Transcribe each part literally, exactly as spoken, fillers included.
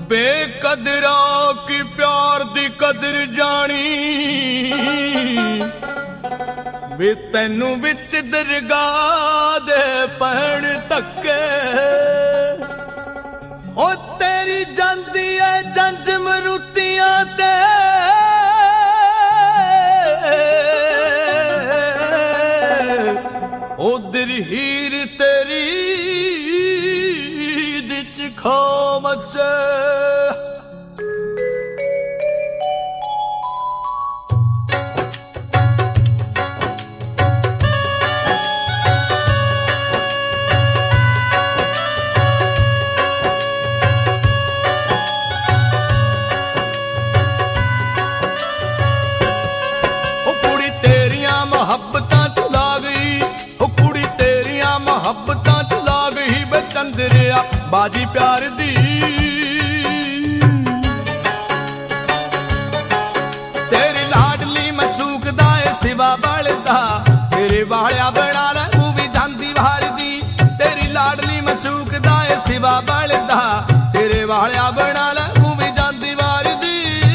बेकदरा की प्यार दी कदर जानी वे तैनू विच दरगाह दे पैण धक्के ओ तेरी जांदी है जंज मरूतियां ते उधर हीर तेरी दिच खो मचे मोहब्बतां च ला गई ओ कुड़ी तेरियां मोहब्बतां च ला गई बे चंदरिया बाजी प्यार दी तेरी लाडली मचूकदा ए सिवा बलदा सिरे वालिया बना लै तू भी जांदी वार दी तेरी लाडली मचूकदा ए सिवा बलदा सिरे वालिया बना लै तू भी जांदी वार दी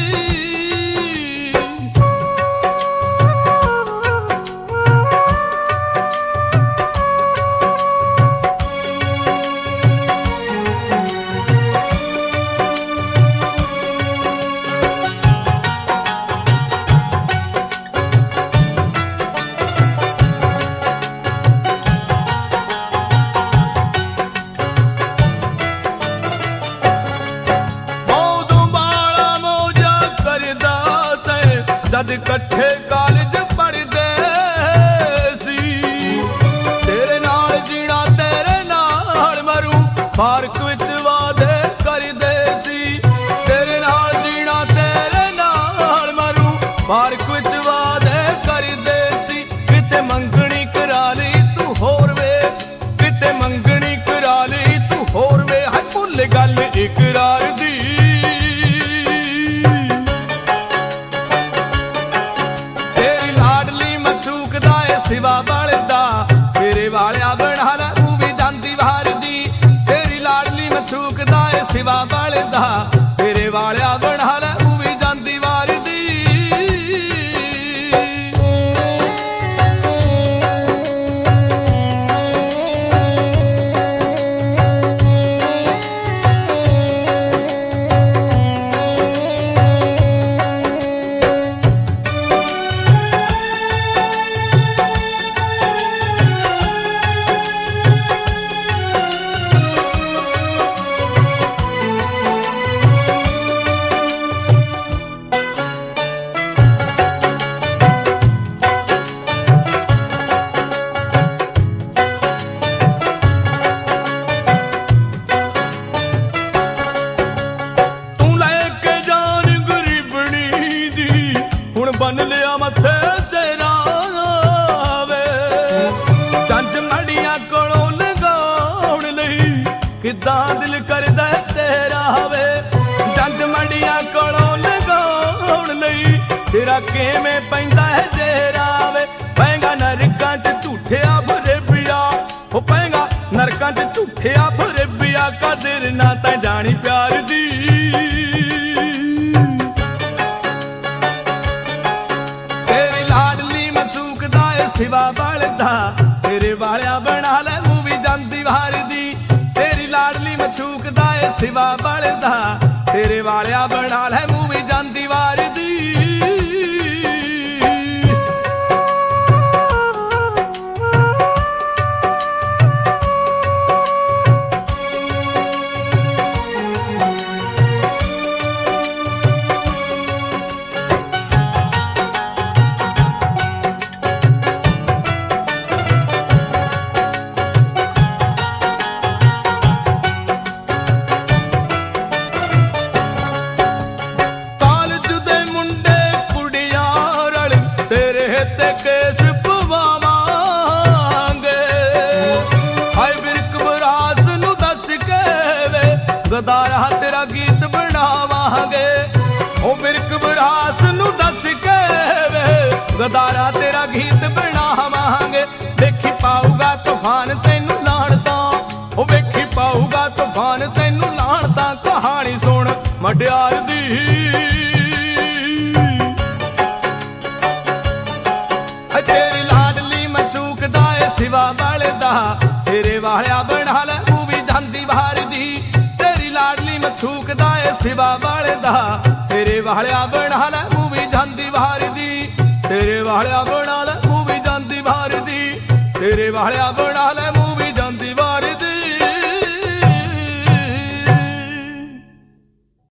जद कट्ठे कॉलेज पढ़दे सी तेरे नाल जीना तेरे नाल मरूं पार्क विच वादे करदे सी तेरे नाल जीना तेरे नाल मरूं पार्क विच वादे करदे सी किते मंगणी करा लई तू होर वे किते मंगणी करा लई तू होर वे है भुल गल इकरार दी सिवा बलदा सिरे वालिया बना लै तू भी जांदी वार दी तेरी लाडली मचूकदा ए सिवा बलदा सिरे वालिया बना लै तू भी जांदी वार दी बन लिया मथे तेरा वे जंज मड़िया कोलों लगाउण लई किदां दिल करदा तेरा वे जंज मड़िया कोलों लगाउण लई तेरा किवें पैंदा है जेरा वे पैंगा नरकां च झूठिया भरे पिया हो पैंगा नरकां च झूठिया भरे पिया कदर ना तैं जानी प्यार दी सिवा बलदा सिरे वालिया बना लै तू भी जांदी वार दी तेरी लाडली मचूकदा ए सिवा बलदा सिरे वालिया बना लै तू भी जांदी वार दी केस पवावांगे हाय बिरक विरास नू दस के वे गदारा तेरा गीत बनावांगे ओ बिरक विरास नू दस के वे गदारा तेरा गीत बनावांगे देखी पाऊगा तूफान तैनू लाण तां ओ वेखी पाऊगा तूफान तैनू लाण तां कहानी सुन ਮਡਿਆਰ ਦੀ। ਤੇਰੀ ਲਾਡਲੀ ਮਸ਼ੂਕ ਦਾ ਏ ਸਿਵਾ ਵਾਲੇ ਦਾ, ਸਿਰੇ ਵਾਲਿਆ ਬਣਾ ਲੈ ਉਹ ਵੀ ਜਾਂਦੀ ਬਾਹਰ ਦੀ। ਤੇਰੀ ਲਾਡਲੀ ਮਸ਼ੂਕ ਦਾ ਏ ਸਿਵਾ ਵਾਲੇ ਦਾ, ਸਿਰੇ ਵਾਲਿਆ ਬਣਾ ਲੈ ਉਹ ਵੀ ਜਾਂਦੀ ਬਾਹਰ ਦੀ। ਸਿਰੇ ਵਾਲਿਆ ਬਣਾ ਲੈ ਉਹ ਵੀ ਜਾਂਦੀ ਬਾਹਰ ਦੀ। ਸਿਰੇ ਵਾਲਿਆ ਬਣਾ ਲੈ